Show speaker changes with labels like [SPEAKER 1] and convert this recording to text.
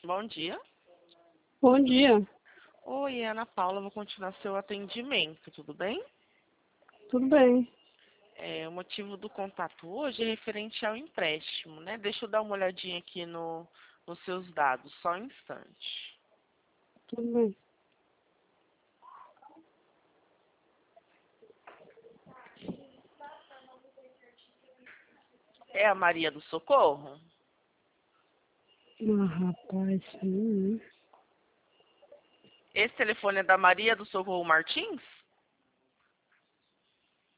[SPEAKER 1] Bom dia.
[SPEAKER 2] Bom dia,
[SPEAKER 1] Oi, Ana Paula, vou continuar seu atendimento, tudo bem?
[SPEAKER 2] tudo bem?
[SPEAKER 1] O motivo do contato hoje é referente ao empréstimo, né? Deixa eu dar uma olhadinha aqui nos seus dados, só um instante.
[SPEAKER 2] Tudo bem.
[SPEAKER 1] É a Maria do Socorro?
[SPEAKER 2] Ah, rapaz,
[SPEAKER 1] Esse telefone é da Maria do Socorro Martins?